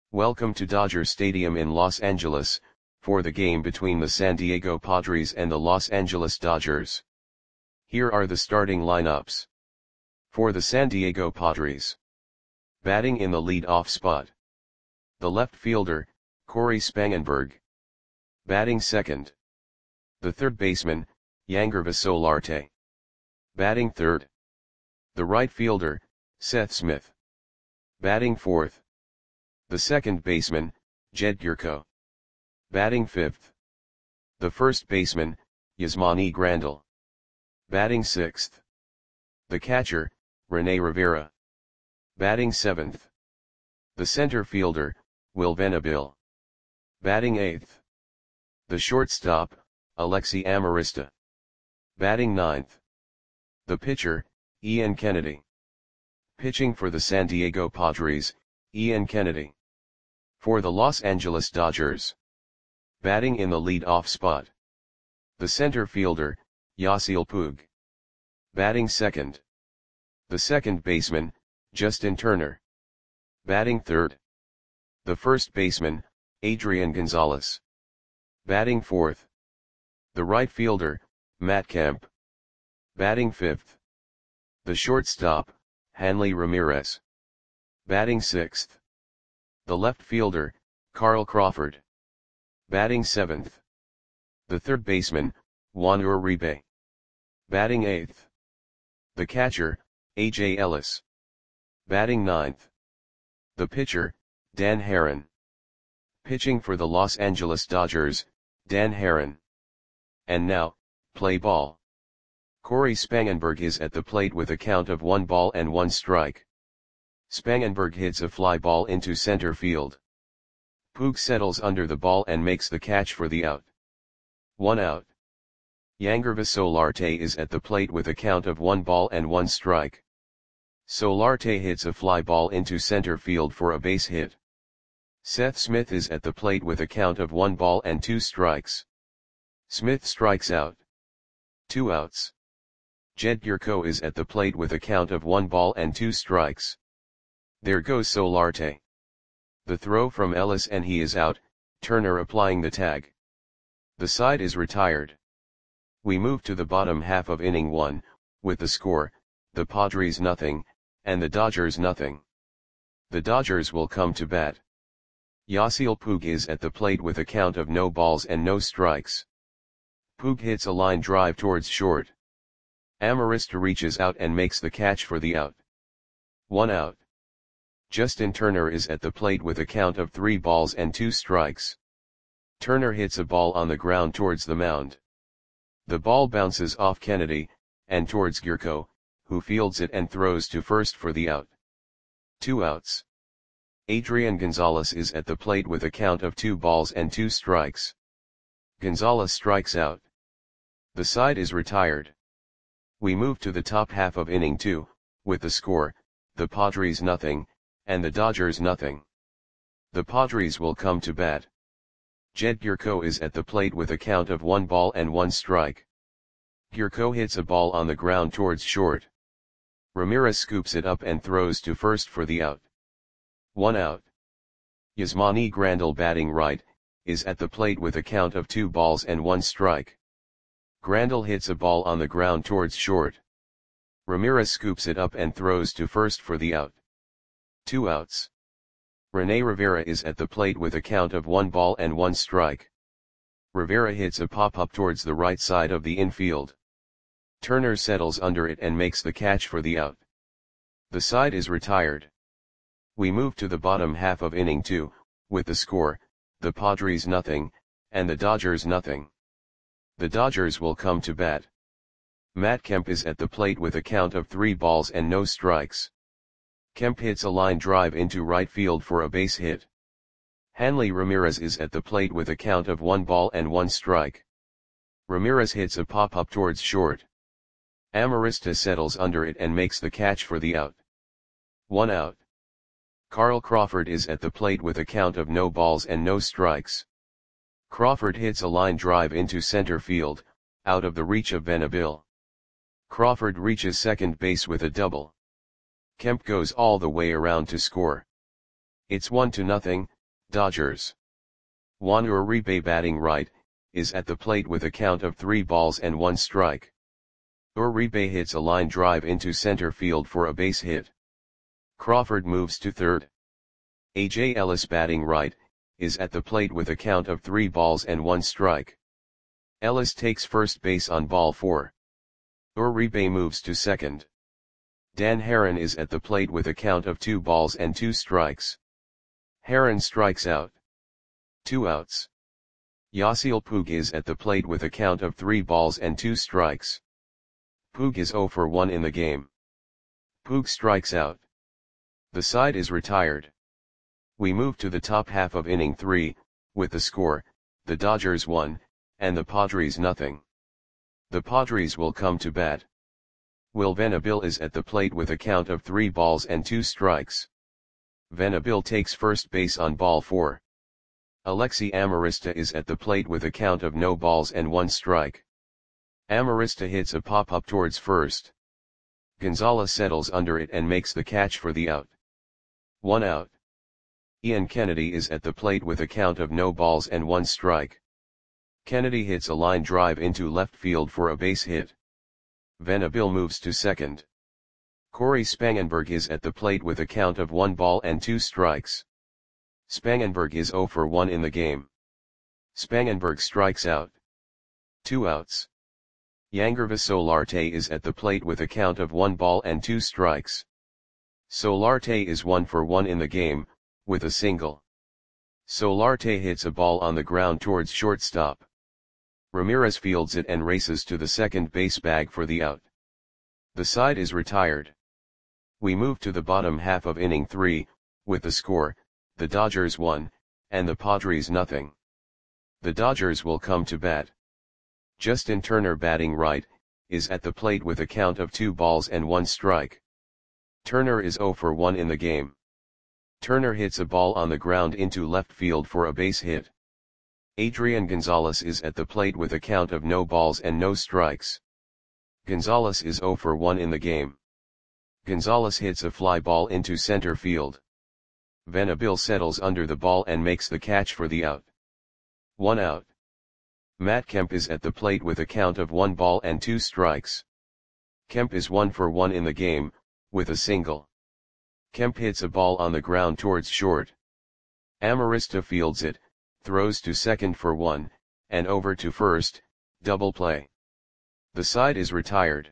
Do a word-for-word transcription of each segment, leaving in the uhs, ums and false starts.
Welcome to Dodger Stadium in Los Angeles, for the game between the San Diego Padres and the Los Angeles Dodgers. Here are the starting lineups. For the San Diego Padres. Batting in the lead-off spot. The left fielder, Cory Spangenberg. Batting second. The third baseman, Yangervis Solarte. Batting third. The right fielder, Seth Smith. Batting fourth. The second baseman, Jed Gyorko. Batting fifth. The first baseman, Yasmani Grandal. Batting sixth. The catcher, Rene Rivera. Batting seventh. The center fielder, Will Venable. Batting eighth. The shortstop, Alexi Amarista. Batting ninth. The pitcher, Ian Kennedy. Pitching for the San Diego Padres, Ian Kennedy. For the Los Angeles Dodgers. Batting in the lead-off spot. The center fielder, Yasiel Puig. Batting second. The second baseman, Justin Turner. Batting third. The first baseman, Adrian Gonzalez. Batting fourth. The right fielder, Matt Kemp. Batting fifth. The shortstop, Hanley Ramirez. Batting sixth. The left fielder, Carl Crawford. Batting seventh. The third baseman, Juan Uribe. Batting eighth. The catcher, A J Ellis. Batting ninth. The pitcher, Dan Haren. Pitching for the Los Angeles Dodgers, Dan Haren. And now, play ball. Cory Spangenberg is at the plate with a count of one ball and one strike. Spangenberg hits a fly ball into center field. Puig settles under the ball and makes the catch for the out. One out. Yangervis Solarte is at the plate with a count of one ball and one strike. Solarte hits a fly ball into center field for a base hit. Seth Smith is at the plate with a count of one ball and two strikes. Smith strikes out. Two outs. Jed Gyorko is at the plate with a count of one ball and two strikes. There goes Solarte. The throw from Ellis and he is out, Turner applying the tag. The side is retired. We move to the bottom half of inning one, with the score, the Padres nothing, and the Dodgers nothing. The Dodgers will come to bat. Yasiel Puig is at the plate with a count of no balls and no strikes. Puig hits a line drive towards short. Amarista reaches out and makes the catch for the out. One out. Justin Turner is at the plate with a count of three balls and two strikes. Turner hits a ball on the ground towards the mound. The ball bounces off Kennedy, and towards Gyorko, who fields it and throws to first for the out. Two outs. Adrian Gonzalez is at the plate with a count of two balls and two strikes. Gonzalez strikes out. The side is retired. We move to the top half of inning two, with the score, the Padres nothing, and the Dodgers nothing. The Padres will come to bat. Jed Gyorko is at the plate with a count of one ball and one strike. Gyorko hits a ball on the ground towards short. Ramirez scoops it up and throws to first for the out. One out. Yasmani Grandal, batting right, is at the plate with a count of two balls and one strike. Grandal hits a ball on the ground towards short. Ramirez scoops it up and throws to first for the out. Two outs. Rene Rivera is at the plate with a count of one ball and one strike. Rivera hits a pop-up towards the right side of the infield. Turner settles under it and makes the catch for the out. The side is retired. We move to the bottom half of inning two, with the score, the Padres nothing, and the Dodgers nothing. The Dodgers will come to bat. Matt Kemp is at the plate with a count of three balls and no strikes. Kemp hits a line drive into right field for a base hit. Hanley Ramirez is at the plate with a count of one ball and one strike. Ramirez hits a pop-up towards short. Amarista settles under it and makes the catch for the out. One out. Carl Crawford is at the plate with a count of no balls and no strikes. Crawford hits a line drive into center field, out of the reach of Venable. Crawford reaches second base with a double. Kemp goes all the way around to score. It's one to nothing, Dodgers. Juan Uribe batting right, is at the plate with a count of three balls and one strike. Uribe hits a line drive into center field for a base hit. Crawford moves to third. A J Ellis batting right, is at the plate with a count of three balls and one strike. Ellis takes first base on ball four. Uribe moves to second. Dan Haren is at the plate with a count of two balls and two strikes. Haren strikes out. Two outs. Yasiel Puig is at the plate with a count of three balls and two strikes. Puig is zero for one in the game. Puig strikes out. The side is retired. We move to the top half of inning three, with the score, the Dodgers one, and the Padres nothing. The Padres will come to bat. Will Venable is at the plate with a count of three balls and two strikes. Venable takes first base on ball four. Alexi Amarista is at the plate with a count of no balls and one strike. Amarista hits a pop-up towards first. Gonzalez settles under it and makes the catch for the out. One out. Ian Kennedy is at the plate with a count of no balls and one strike. Kennedy hits a line drive into left field for a base hit. Venable moves to second. Corey Spangenberg is at the plate with a count of one ball and two strikes. Spangenberg is zero for one in the game. Spangenberg strikes out. Two outs. Yangervis Solarte is at the plate with a count of one ball and two strikes. Solarte is one for one in the game, with a single. Solarte hits a ball on the ground towards shortstop. Ramirez fields it and races to the second base bag for the out. The side is retired. We move to the bottom half of inning three, with the score, the Dodgers one, and the Padres nothing. The Dodgers will come to bat. Justin Turner batting right, is at the plate with a count of two balls and one strike. Turner is zero for one in the game. Turner hits a ball on the ground into left field for a base hit. Adrian Gonzalez is at the plate with a count of no balls and no strikes. Gonzalez is zero for one in the game. Gonzalez hits a fly ball into center field. Venable settles under the ball and makes the catch for the out. One out. Matt Kemp is at the plate with a count of one ball and two strikes. Kemp is one for one in the game, with a single. Kemp hits a ball on the ground towards short. Amarista fields it, throws to second for one, and over to first, double play. The side is retired.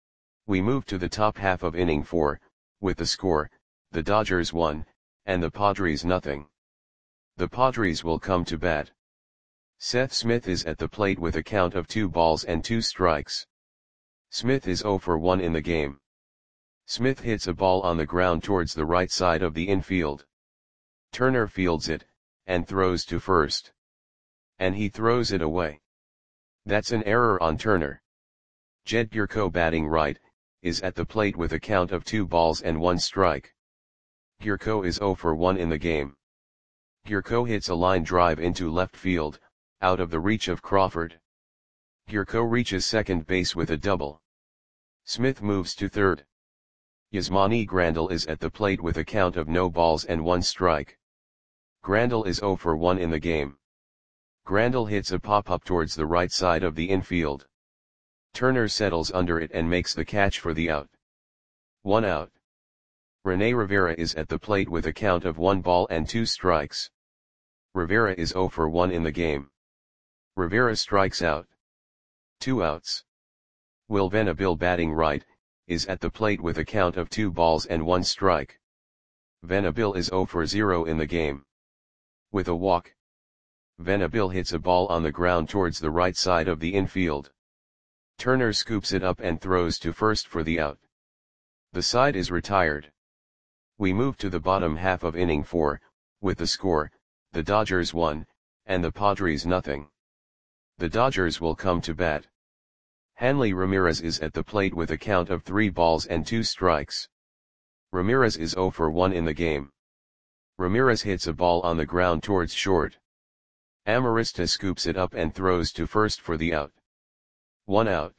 We move to the top half of inning four, with the score, the Dodgers one, and the Padres nothing. The Padres will come to bat. Seth Smith is at the plate with a count of two balls and two strikes. Smith is zero for one in the game. Smith hits a ball on the ground towards the right side of the infield. Turner fields it, and throws to first. And he throws it away. That's an error on Turner. Jed Gyorko batting right, is at the plate with a count of two balls and one strike. Gyorko is zero for one in the game. Gyorko hits a line drive into left field, out of the reach of Crawford. Gyorko reaches second base with a double. Smith moves to third. Yasmani Grandal is at the plate with a count of no balls and one strike. Grandal is zero for one in the game. Grandal hits a pop-up towards the right side of the infield. Turner settles under it and makes the catch for the out. One out. Rene Rivera is at the plate with a count of one ball and two strikes. Rivera is zero for one in the game. Rivera strikes out. Two outs. Will Venable batting right, is at the plate with a count of two balls and one strike. Venable is zero for zero in the game. With a walk. Venable hits a ball on the ground towards the right side of the infield. Turner scoops it up and throws to first for the out. The side is retired. We move to the bottom half of inning four, with the score, the Dodgers one, and the Padres nothing. The Dodgers will come to bat. Hanley Ramirez is at the plate with a count of three balls and two strikes. Ramirez is zero for one in the game. Ramirez hits a ball on the ground towards short. Amarista scoops it up and throws to first for the out. One out.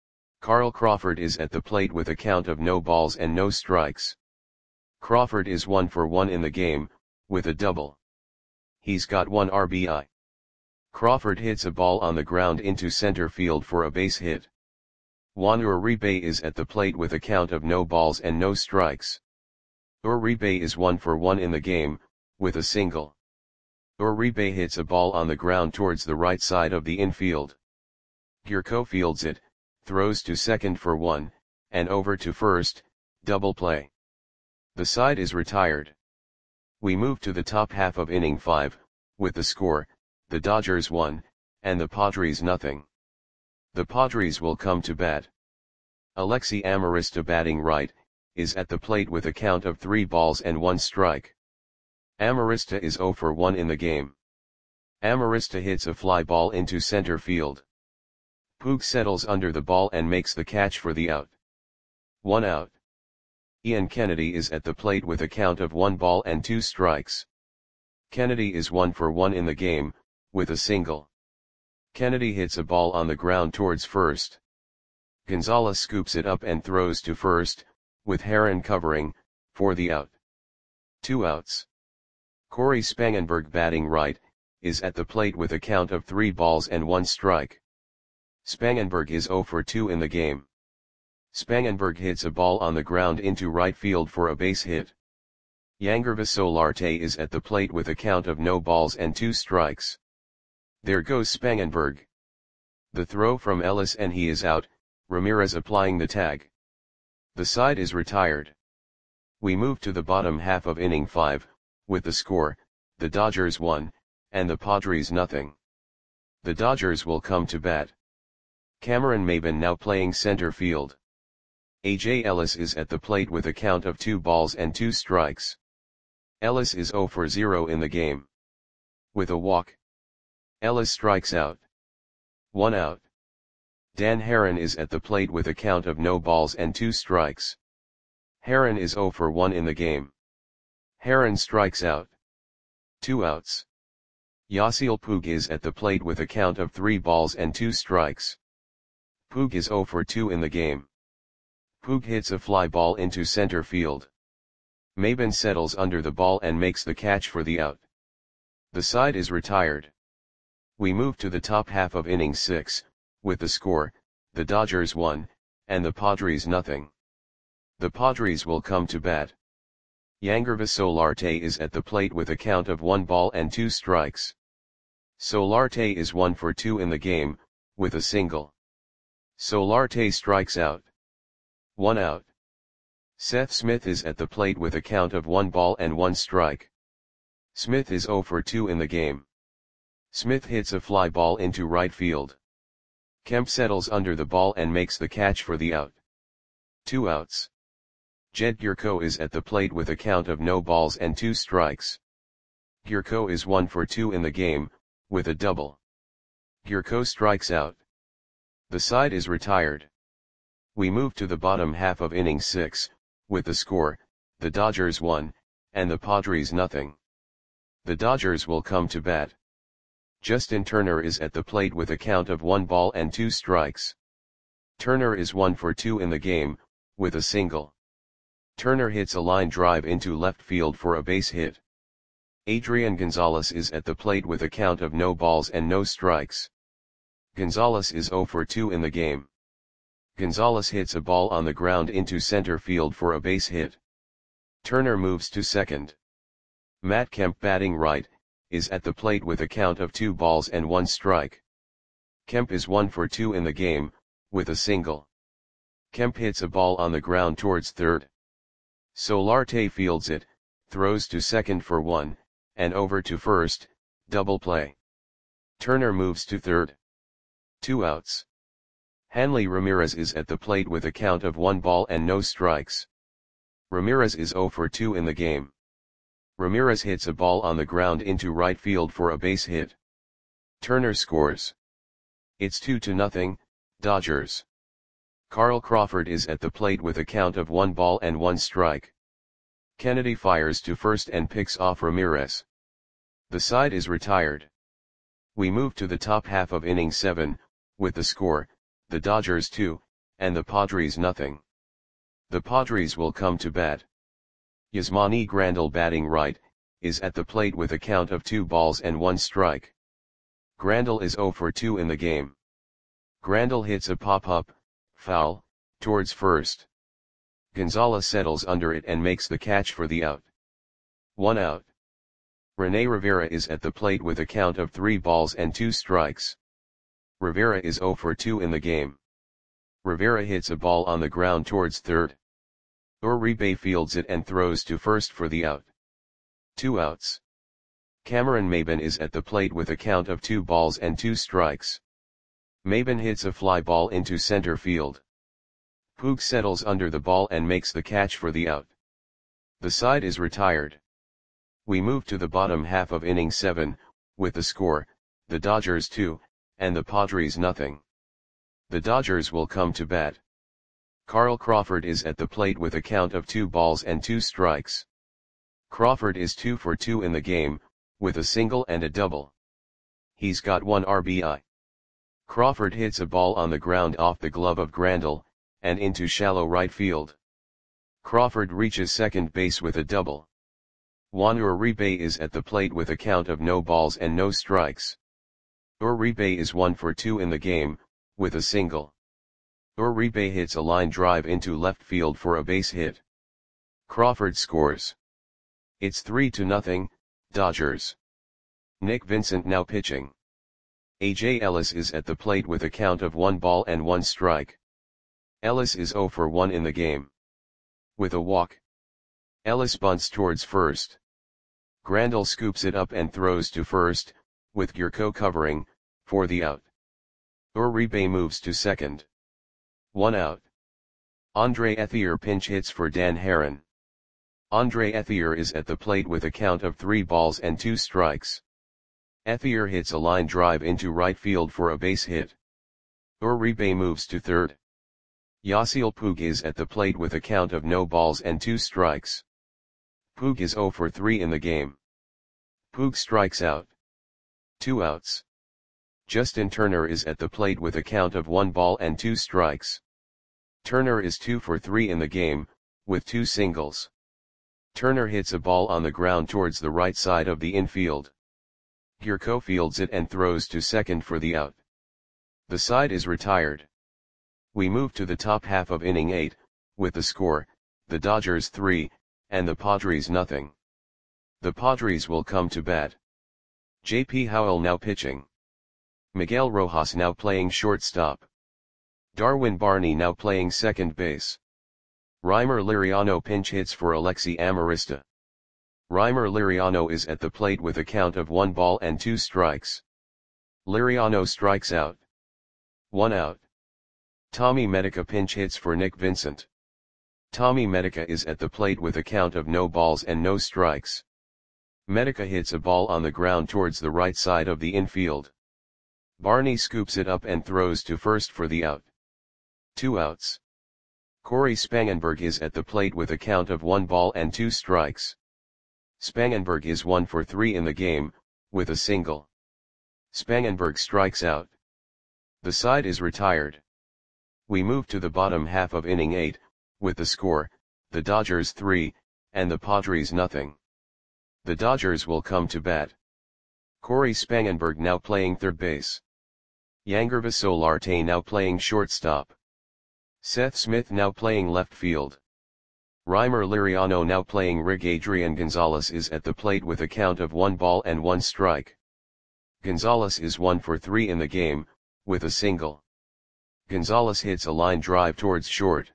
Carl Crawford is at the plate with a count of no balls and no strikes. Crawford is one for one in the game, with a double. he's got one R B I. Crawford hits a ball on the ground into center field for a base hit. Juan Uribe is at the plate with a count of no balls and no strikes. Uribe is one for one in the game, with a single. Uribe hits a ball on the ground towards the right side of the infield. Gurko fields it, throws to second for one, and over to first, double play. The side is retired. We move to the top half of inning five, with the score, the Dodgers one, and the Padres nothing. The Padres will come to bat. Alexi Amarista, batting right, is at the plate with a count of three balls and one strike. Amarista is zero for one in the game. Amarista hits a fly ball into center field. Puig settles under the ball and makes the catch for the out. One out. Ian Kennedy is at the plate with a count of one ball and two strikes. Kennedy is one for one in the game, with a single. Kennedy hits a ball on the ground towards first. Gonzalez scoops it up and throws to first, with Herron covering, for the out. Two outs. Corey Spangenberg, batting right, is at the plate with a count of three balls and one strike. Spangenberg is zero for two in the game. Spangenberg hits a ball on the ground into right field for a base hit. Yangervis Solarte is at the plate with a count of no balls and two strikes. There goes Spangenberg. The throw from Ellis and he is out, Ramirez applying the tag. The side is retired. We move to the bottom half of inning five, with the score, the Dodgers one, and the Padres nothing. The Dodgers will come to bat. Cameron Maybin now playing center field. A J Ellis is at the plate with a count of two balls and two strikes. Ellis is zero for zero in the game. With a walk, Ellis strikes out. One out. Dan Herron is at the plate with a count of no balls and two strikes. Herron is zero for one in the game. Herron strikes out. Two outs. Yasiel Puig is at the plate with a count of three balls and two strikes. Puig is zero for two in the game. Puig hits a fly ball into center field. Maybin settles under the ball and makes the catch for the out. The side is retired. We move to the top half of inning six, with the score, the Dodgers one, and the Padres nothing. The Padres will come to bat. Yangervis Solarte is at the plate with a count of one ball and two strikes. Solarte is one for two in the game, with a single. Solarte strikes out. One out. Seth Smith is at the plate with a count of one ball and one strike. Smith is zero for two in the game. Smith hits a fly ball into right field. Kemp settles under the ball and makes the catch for the out. Two outs. Jed Gurko is at the plate with a count of no balls and two strikes. Gurko is one for two in the game, with a double. Gurko strikes out. The side is retired. We move to the bottom half of inning six, with the score, the Dodgers one, and the Padres nothing. The Dodgers will come to bat. Justin Turner is at the plate with a count of one ball and two strikes. Turner is one for two in the game, with a single. Turner hits a line drive into left field for a base hit. Adrian Gonzalez is at the plate with a count of no balls and no strikes. Gonzalez is zero for two in the game. Gonzalez hits a ball on the ground into center field for a base hit. Turner moves to second. Matt Kemp, batting right, is at the plate with a count of two balls and one strike. Kemp is one for two in the game, with a single. Kemp hits a ball on the ground towards third. Solarte fields it, throws to second for one, and over to first, double play. Turner moves to third. Two outs. Hanley Ramirez is at the plate with a count of one ball and no strikes. Ramirez is zero for two in the game. Ramirez hits a ball on the ground into right field for a base hit. Turner scores. It's two to nothing, Dodgers. Carl Crawford is at the plate with a count of one ball and one strike. Kennedy fires to first and picks off Ramirez. The side is retired. We move to the top half of inning seven, with the score, the Dodgers two, and the Padres nothing. The Padres will come to bat. Yasmani Grandal, batting right, is at the plate with a count of two balls and one strike. Grandal is zero for two in the game. Grandal hits a pop-up, foul, towards first. Gonzalez settles under it and makes the catch for the out. One out. Rene Rivera is at the plate with a count of three balls and two strikes. Rivera is zero for two in the game. Rivera hits a ball on the ground towards third. Uribe fields it and throws to first for the out. Two outs. Cameron Maybin is at the plate with a count of two balls and two strikes. Maybin hits a fly ball into center field. Puig settles under the ball and makes the catch for the out. The side is retired. We move to the bottom half of inning seven, with the score, the Dodgers two, and the Padres nothing. The Dodgers will come to bat. Carl Crawford is at the plate with a count of two balls and two strikes. Crawford is two for two in the game, with a single and a double. He's got one R B I. Crawford hits a ball on the ground off the glove of Grandal, and into shallow right field. Crawford reaches second base with a double. Juan Uribe is at the plate with a count of no balls and no strikes. Uribe is one for two in the game, with a single. Uribe hits a line drive into left field for a base hit. Crawford scores. It's three to nothing, Dodgers. Nick Vincent now pitching. A J Ellis is at the plate with a count of one ball and one strike. Ellis is zero for one in the game. With a walk. Ellis bunts towards first. Grandal scoops it up and throws to first, with Gurko covering, for the out. Uribe moves to second. One out. Andre Ethier pinch hits for Dan Haren. Andre Ethier is at the plate with a count of three balls and two strikes. Ethier hits a line drive into right field for a base hit. Uribe moves to third. Yasiel Puig is at the plate with a count of no balls and two strikes. Puig is zero for three in the game. Puig strikes out. Two outs. Justin Turner is at the plate with a count of one ball and two strikes. Turner is two for three in the game, with two singles. Turner hits a ball on the ground towards the right side of the infield. Gurko fields it and throws to second for the out. The side is retired. We move to the top half of inning eight, with the score, the Dodgers three, and the Padres nothing. The Padres will come to bat. J P Howell now pitching. Miguel Rojas now playing shortstop. Darwin Barney now playing second base. Reimer Liriano pinch hits for Alexi Amarista. Reimer Liriano is at the plate with a count of one ball and two strikes. Liriano strikes out. One out. Tommy Medica pinch hits for Nick Vincent. Tommy Medica is at the plate with a count of no balls and no strikes. Medica hits a ball on the ground towards the right side of the infield. Barney scoops it up and throws to first for the out. Two outs. Corey Spangenberg is at the plate with a count of one ball and two strikes. Spangenberg is one for three in the game, with a single. Spangenberg strikes out. The side is retired. We move to the bottom half of inning eight, with the score, the Dodgers three, and the Padres nothing. The Dodgers will come to bat. Corey Spangenberg now playing third base. Yangervis Solarte now playing shortstop. Seth Smith now playing left field. Reimer Liriano now playing rig. Adrian Gonzalez is at the plate with a count of one ball and one strike. Gonzalez is one for three in the game, with a single. Gonzalez hits a line drive towards short.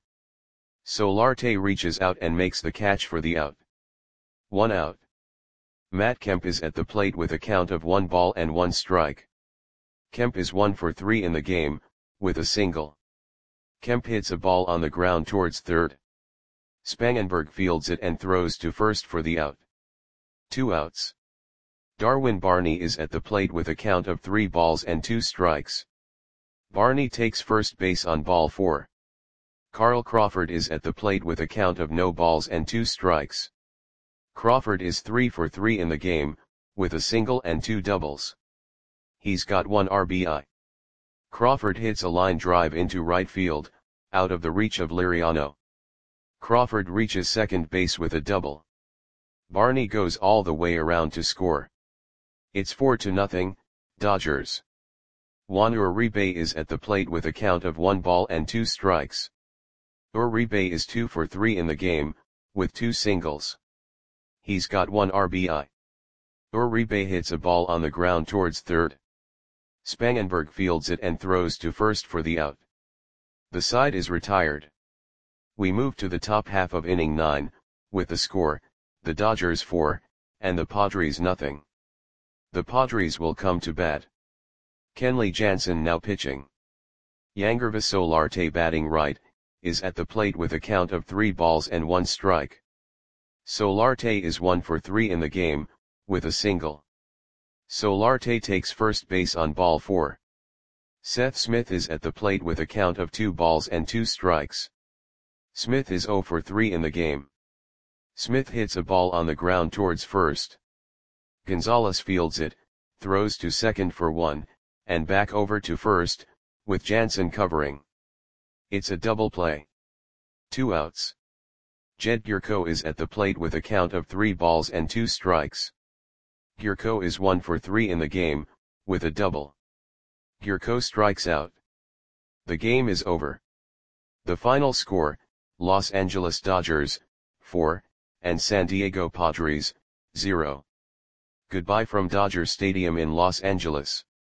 Solarte reaches out and makes the catch for the out. One out. Matt Kemp is at the plate with a count of one ball and one strike. Kemp is one for three in the game, with a single. Kemp hits a ball on the ground towards third. Spangenberg fields it and throws to first for the out. Two outs. Darwin Barney is at the plate with a count of three balls and two strikes. Barney takes first base on ball four. Carl Crawford is at the plate with a count of no balls and two strikes. Crawford is three for three in the game, with a single and two doubles. He's got one R B I. Crawford hits a line drive into right field, out of the reach of Liriano. Crawford reaches second base with a double. Barney goes all the way around to score. It's four to nothing, Dodgers. Juan Uribe is at the plate with a count of one ball and two strikes. Uribe is two for three in the game, with two singles. He's got one R B I. Uribe hits a ball on the ground towards third. Spangenberg fields it and throws to first for the out. The side is retired. We move to the top half of inning nine, with the score, the Dodgers four, and the Padres nothing. The Padres will come to bat. Kenley Jansen now pitching. Yangervis Solarte batting right, is at the plate with a count of three balls and one strike. Solarte is one for three in the game, with a single. Solarte takes first base on ball four. Seth Smith is at the plate with a count of two balls and two strikes. Smith is zero for three in the game. Smith hits a ball on the ground towards first. Gonzalez fields it, throws to second for one, and back over to first, with Jansen covering. It's a double play. Two outs. Jed Gyorko is at the plate with a count of three balls and two strikes. Gyorko is one for three in the game, with a double. Gyorko strikes out. The game is over. The final score, Los Angeles Dodgers, four, and San Diego Padres, zero. Goodbye from Dodger Stadium in Los Angeles.